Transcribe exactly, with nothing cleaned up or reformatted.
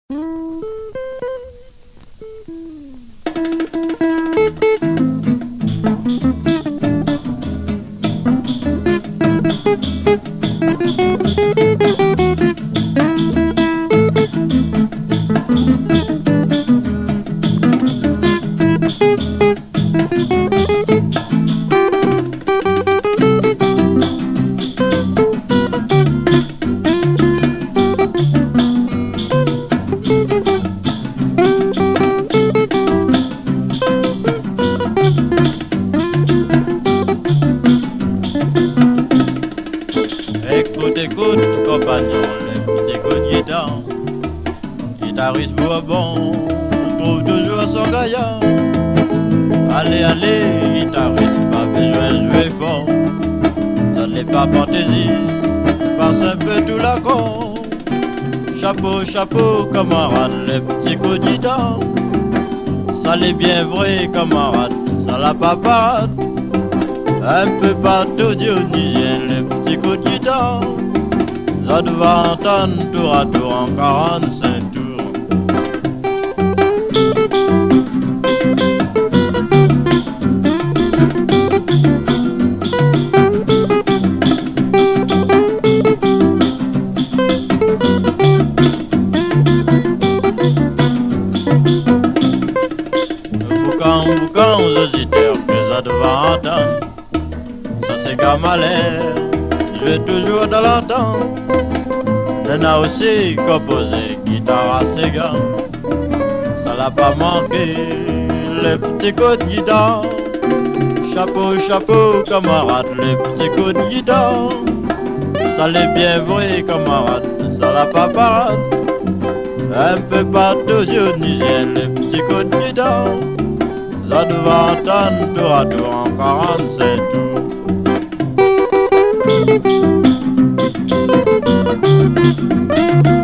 Écoute, écoute, compagnon, les petits coups de guitare. Guitariste bourbon, trouve toujours son gaillard. Allez, allez, guitariste, pas besoin de jouer fort. Ça n'est pas fantaisiste, passe un peu tout l'accord. Chapeau, chapeau, camarade, les petits coups de guitare. Ça l'est bien vrai, camarade, ça la paparade. Un peu partout dionysien, les petits coups de guitare. Ça doit entendre tour à tour en quarante-cinq tours. Boucan, boucan aux auditeurs que ça doit entendre. Ça c'est Gamalère, je vais toujours dans l'entendre. On a aussi composé guitare à Sega. Ça l'a pas manqué, les petits coups de guitare. Chapeau, chapeau, camarade, les petits coups de guitare. Ça l'est bien vrai, camarade, ça l'a pas parade. Un peu partout dionysien, les petits coups de guitare. Ça doit entendre tour à tour en quarante-cinq tours. Thank you.